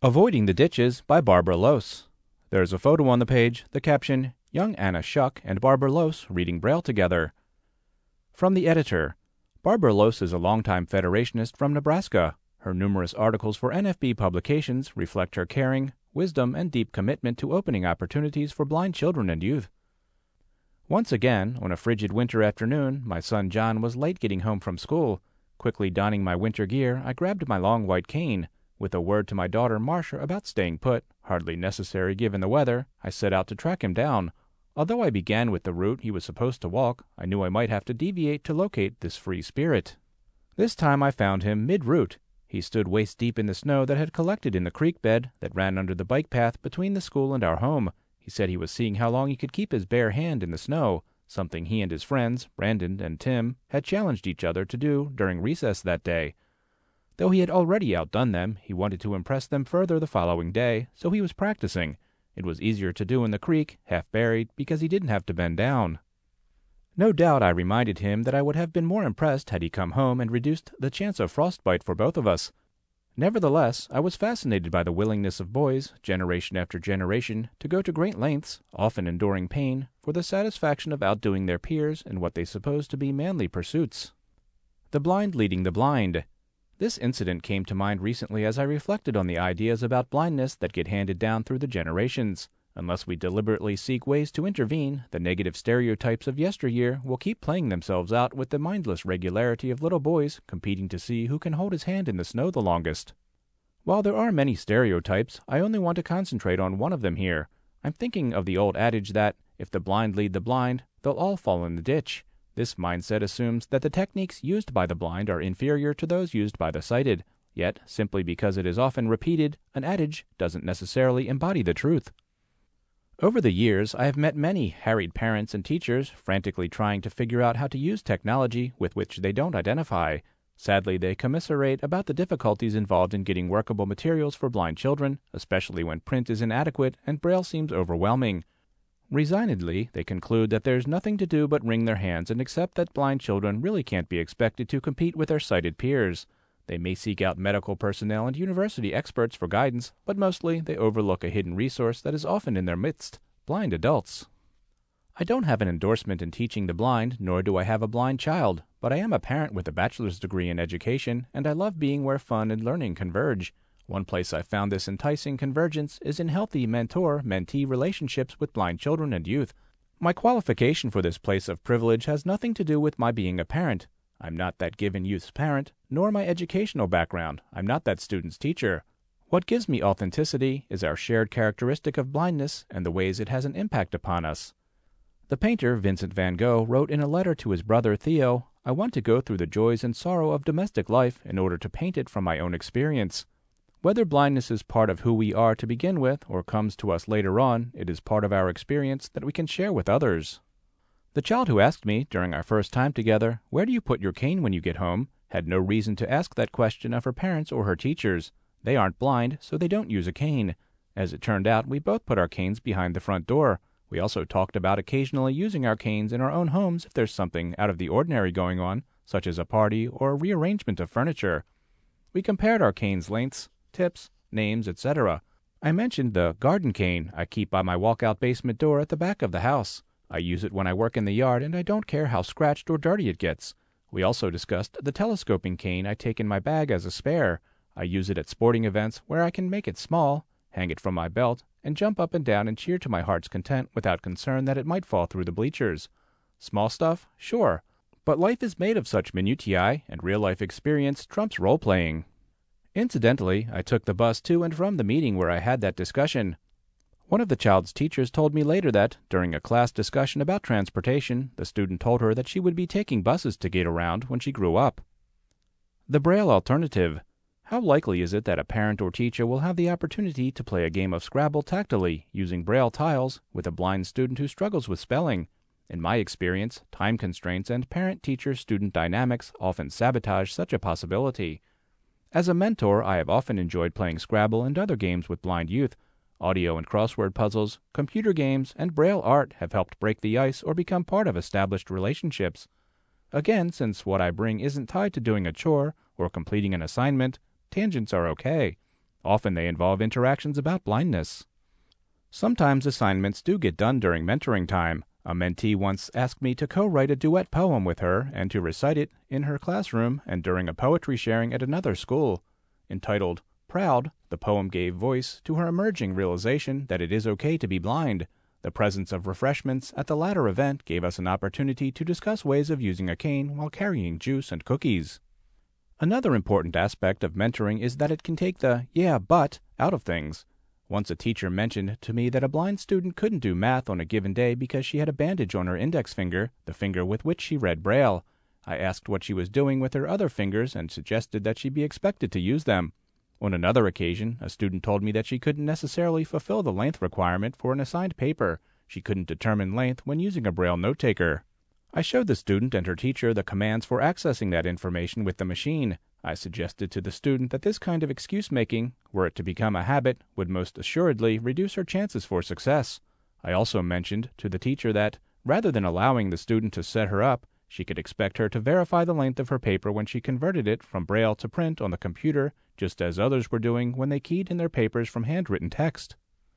Avoiding the Ditches by Barbara Lose. There's a photo on the page, the caption, Young Anna Shuck and Barbara Lose reading Braille together. From the editor. Barbara Lose is a longtime Federationist from Nebraska. Her numerous articles for NFB publications reflect her caring, wisdom, and deep commitment to opening opportunities for blind children and youth. Once again, on a frigid winter afternoon, my son John was late getting home from school. Quickly donning my winter gear, I grabbed my long white cane. With a word to my daughter Marcia about staying put, hardly necessary given the weather, I set out to track him down. Although I began with the route he was supposed to walk, I knew I might have to deviate to locate this free spirit. This time I found him mid-route. He stood waist-deep in the snow that had collected in the creek bed that ran under the bike path between the school and our home. He said he was seeing how long he could keep his bare hand in the snow, something he and his friends, Brandon and Tim, had challenged each other to do during recess that day. Though he had already outdone them, he wanted to impress them further the following day, so he was practicing. It was easier to do in the creek, half buried, because he didn't have to bend down. No doubt I reminded him that I would have been more impressed had he come home and reduced the chance of frostbite for both of us. Nevertheless, I was fascinated by the willingness of boys, generation after generation, to go to great lengths, often enduring pain, for the satisfaction of outdoing their peers in what they supposed to be manly pursuits. The blind leading the blind. This incident came to mind recently as I reflected on the ideas about blindness that get handed down through the generations. Unless we deliberately seek ways to intervene, the negative stereotypes of yesteryear will keep playing themselves out with the mindless regularity of little boys competing to see who can hold his hand in the snow the longest. While there are many stereotypes, I only want to concentrate on one of them here. I'm thinking of the old adage that, if the blind lead the blind, they'll all fall in the ditch. This mindset assumes that the techniques used by the blind are inferior to those used by the sighted. Yet, simply because it is often repeated, an adage doesn't necessarily embody the truth. Over the years, I have met many harried parents and teachers frantically trying to figure out how to use technology with which they don't identify. Sadly, they commiserate about the difficulties involved in getting workable materials for blind children, especially when print is inadequate and Braille seems overwhelming. Resignedly, they conclude that there's nothing to do but wring their hands and accept that blind children really can't be expected to compete with their sighted peers. They may seek out medical personnel and university experts for guidance, but mostly they overlook a hidden resource that is often in their midst: blind adults. I don't have an endorsement in teaching the blind, nor do I have a blind child, but I am a parent with a bachelor's degree in education, and I love being where fun and learning converge. One place I found this enticing convergence is in healthy mentor-mentee relationships with blind children and youth. My qualification for this place of privilege has nothing to do with my being a parent. I'm not that given youth's parent, nor my educational background. I'm not that student's teacher. What gives me authenticity is our shared characteristic of blindness and the ways it has an impact upon us. The painter Vincent van Gogh wrote in a letter to his brother Theo, "I want to go through the joys and sorrow of domestic life in order to paint it from my own experience." Whether blindness is part of who we are to begin with or comes to us later on, it is part of our experience that we can share with others. The child who asked me, during our first time together, "Where do you put your cane when you get home?" had no reason to ask that question of her parents or her teachers. They aren't blind, so they don't use a cane. As it turned out, we both put our canes behind the front door. We also talked about occasionally using our canes in our own homes if there's something out of the ordinary going on, such as a party or a rearrangement of furniture. We compared our canes' lengths, tips, names, etc. I mentioned the garden cane I keep by my walkout basement door at the back of the house. I use it when I work in the yard, and I don't care how scratched or dirty it gets. We also discussed the telescoping cane I take in my bag as a spare. I use it at sporting events where I can make it small, hang it from my belt, and jump up and down and cheer to my heart's content without concern that it might fall through the bleachers. Small stuff? Sure. But life is made of such minutiae, and real-life experience trumps role-playing. Incidentally, I took the bus to and from the meeting where I had that discussion. One of the child's teachers told me later that, during a class discussion about transportation, the student told her that she would be taking buses to get around when she grew up. The Braille alternative. How likely is it that a parent or teacher will have the opportunity to play a game of Scrabble tactily, using Braille tiles, with a blind student who struggles with spelling? In my experience, time constraints and parent-teacher-student dynamics often sabotage such a possibility. As a mentor, I have often enjoyed playing Scrabble and other games with blind youth. Audio and crossword puzzles, computer games, and Braille art have helped break the ice or become part of established relationships. Again, since what I bring isn't tied to doing a chore or completing an assignment, tangents are okay. Often they involve interactions about blindness. Sometimes assignments do get done during mentoring time. A mentee once asked me to co-write a duet poem with her and to recite it in her classroom and during a poetry sharing at another school. Entitled Proud, the poem gave voice to her emerging realization that it is okay to be blind. The presence of refreshments at the latter event gave us an opportunity to discuss ways of using a cane while carrying juice and cookies. Another important aspect of mentoring is that it can take the "yeah, but" out of things. Once a teacher mentioned to me that a blind student couldn't do math on a given day because she had a bandage on her index finger, the finger with which she read Braille. I asked what she was doing with her other fingers and suggested that she be expected to use them. On another occasion, a student told me that she couldn't necessarily fulfill the length requirement for an assigned paper. She couldn't determine length when using a Braille note-taker. I showed the student and her teacher the commands for accessing that information with the machine. I suggested to the student that this kind of excuse-making, were it to become a habit, would most assuredly reduce her chances for success. I also mentioned to the teacher that, rather than allowing the student to set her up, she could expect her to verify the length of her paper when she converted it from Braille to print on the computer, just as others were doing when they keyed in their papers from handwritten text.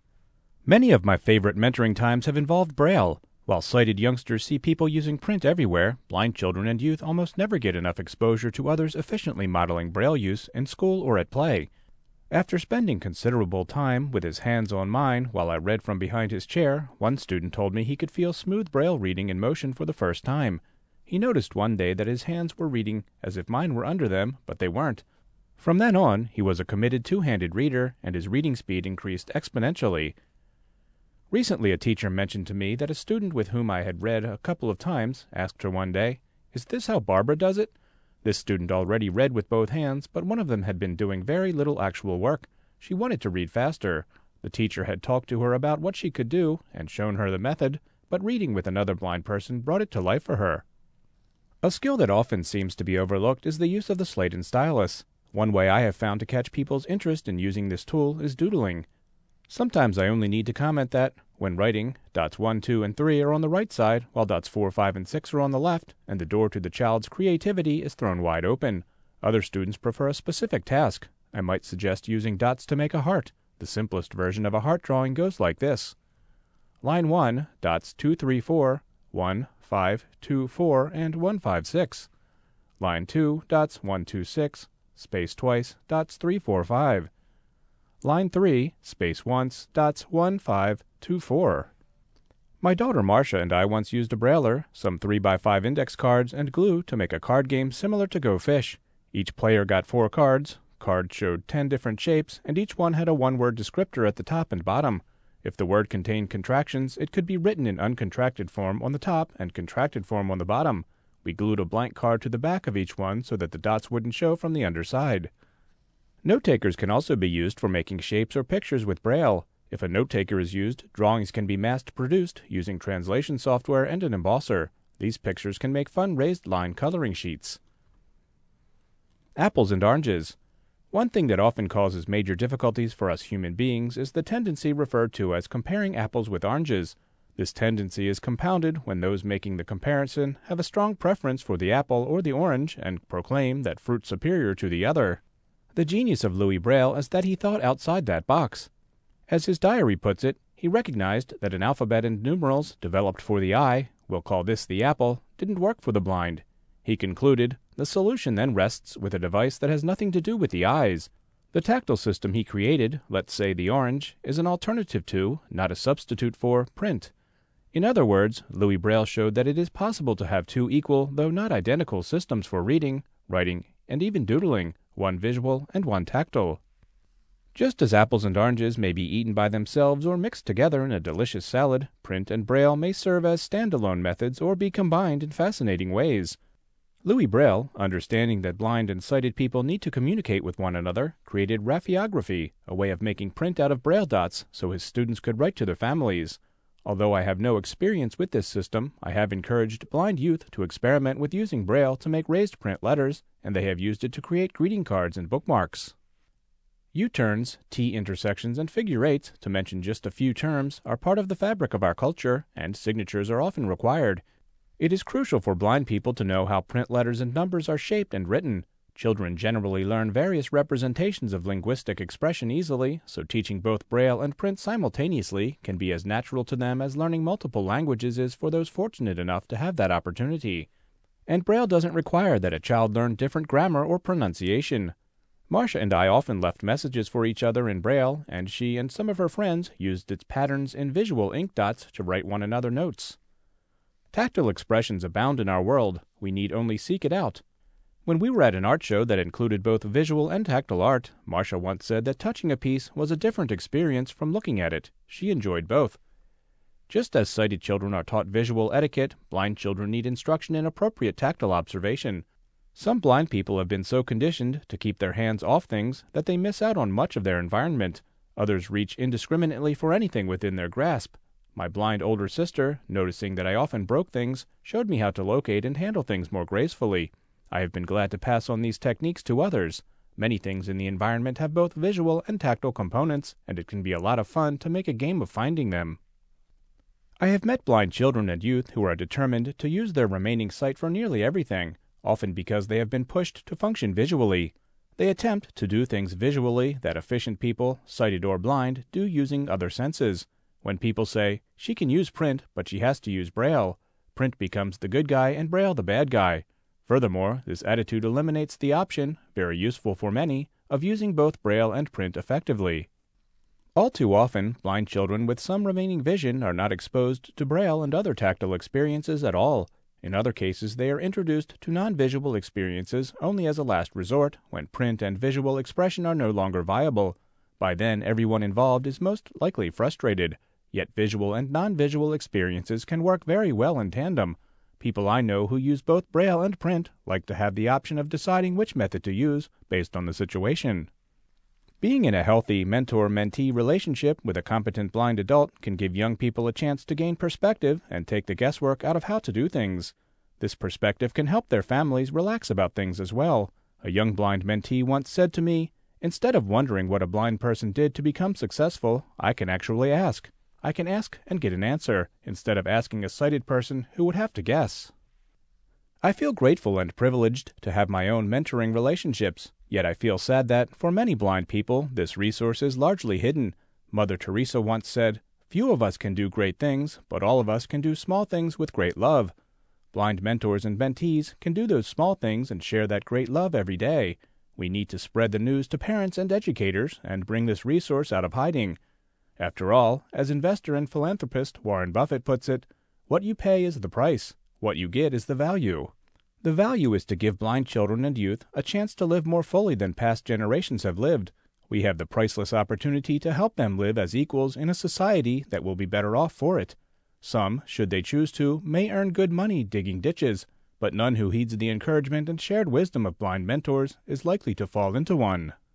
Many of my favorite mentoring times have involved Braille. While sighted youngsters see people using print everywhere, blind children and youth almost never get enough exposure to others efficiently modeling Braille use in school or at play. After spending considerable time with his hands on mine while I read from behind his chair, one student told me he could feel smooth Braille reading in motion for the first time. He noticed one day that his hands were reading as if mine were under them, but they weren't. From then on, he was a committed two-handed reader, and his reading speed increased exponentially. Recently, a teacher mentioned to me that a student with whom I had read a couple of times asked her one day, "Is this how Barbara does it?" This student already read with both hands, but one of them had been doing very little actual work. She wanted to read faster. The teacher had talked to her about what she could do and shown her the method, but reading with another blind person brought it to life for her. A skill that often seems to be overlooked is the use of the slate and stylus. One way I have found to catch people's interest in using this tool is doodling. Sometimes I only need to comment that, when writing, dots 1, 2, and 3 are on the right side, while dots 4, 5, and 6 are on the left, and the door to the child's creativity is thrown wide open. Other students prefer a specific task. I might suggest using dots to make a heart. The simplest version of a heart drawing goes like this. Line 1, dots 2, 3, 4, 1, 5, 2, 4, and 1, 5, 6. Line 2, dots 1, 2, 6, space twice, dots 3, 4, 5. Line 3, space once, dots 1, 5, 2, 4. My daughter Marcia and I once used a Brailler, some 3x5 index cards, and glue to make a card game similar to Go Fish. Each player got 4 cards. Cards showed 10 different shapes, and each one had a one-word descriptor at the top and bottom. If the word contained contractions, it could be written in uncontracted form on the top and contracted form on the bottom. We glued a blank card to the back of each one so that the dots wouldn't show from the underside. Note-takers can also be used for making shapes or pictures with Braille. If a note-taker is used, drawings can be mass-produced using translation software and an embosser. These pictures can make fun raised line coloring sheets. Apples and oranges. One thing that often causes major difficulties for us human beings is the tendency referred to as comparing apples with oranges. This tendency is compounded when those making the comparison have a strong preference for the apple or the orange and proclaim that fruit superior to the other. The genius of Louis Braille is that he thought outside that box. As his diary puts it, he recognized that an alphabet and numerals developed for the eye, we'll call this the apple, didn't work for the blind. He concluded, the solution then rests with a device that has nothing to do with the eyes. The tactile system he created, let's say the orange, is an alternative to, not a substitute for, print. In other words, Louis Braille showed that it is possible to have two equal, though not identical systems for reading, writing, and even doodling, one visual and one tactile. Just as apples and oranges may be eaten by themselves or mixed together in a delicious salad, print and Braille may serve as standalone methods or be combined in fascinating ways. Louis Braille, understanding that blind and sighted people need to communicate with one another, created raphiography, a way of making print out of Braille dots so his students could write to their families. Although I have no experience with this system, I have encouraged blind youth to experiment with using Braille to make raised print letters, and they have used it to create greeting cards and bookmarks. U-turns, T-intersections, and figure eights, to mention just a few terms, are part of the fabric of our culture, and signatures are often required. It is crucial for blind people to know how print letters and numbers are shaped and written. Children generally learn various representations of linguistic expression easily, so teaching both Braille and print simultaneously can be as natural to them as learning multiple languages is for those fortunate enough to have that opportunity. And Braille doesn't require that a child learn different grammar or pronunciation. Marcia and I often left messages for each other in Braille, and she and some of her friends used its patterns in visual ink dots to write one another notes. Tactile expressions abound in our world. We need only seek it out. When we were at an art show that included both visual and tactile art, Marcia once said that touching a piece was a different experience from looking at it. She enjoyed both. Just as sighted children are taught visual etiquette, blind children need instruction in appropriate tactile observation. Some blind people have been so conditioned to keep their hands off things that they miss out on much of their environment. Others reach indiscriminately for anything within their grasp. My blind older sister, noticing that I often broke things, showed me how to locate and handle things more gracefully. I have been glad to pass on these techniques to others. Many things in the environment have both visual and tactile components, and it can be a lot of fun to make a game of finding them. I have met blind children and youth who are determined to use their remaining sight for nearly everything, often because they have been pushed to function visually. They attempt to do things visually that efficient people, sighted or blind, do using other senses. When people say, "She can use print, but she has to use Braille," print becomes the good guy and Braille the bad guy. Furthermore, this attitude eliminates the option, very useful for many, of using both Braille and print effectively. All too often, blind children with some remaining vision are not exposed to Braille and other tactile experiences at all. In other cases, they are introduced to non-visual experiences only as a last resort, when print and visual expression are no longer viable. By then, everyone involved is most likely frustrated. Yet visual and non-visual experiences can work very well in tandem. People I know who use both Braille and print like to have the option of deciding which method to use based on the situation. Being in a healthy mentor-mentee relationship with a competent blind adult can give young people a chance to gain perspective and take the guesswork out of how to do things. This perspective can help their families relax about things as well. A young blind mentee once said to me, "Instead of wondering what a blind person did to become successful, I can actually ask. I can ask and get an answer, instead of asking a sighted person who would have to guess." I feel grateful and privileged to have my own mentoring relationships, yet I feel sad that, for many blind people, this resource is largely hidden. Mother Teresa once said, "Few of us can do great things, but all of us can do small things with great love." Blind mentors and mentees can do those small things and share that great love every day. We need to spread the news to parents and educators and bring this resource out of hiding. After all, as investor and philanthropist Warren Buffett puts it, what you pay is the price. What you get is the value. The value is to give blind children and youth a chance to live more fully than past generations have lived. We have the priceless opportunity to help them live as equals in a society that will be better off for it. Some, should they choose to, may earn good money digging ditches, but none who heeds the encouragement and shared wisdom of blind mentors is likely to fall into one.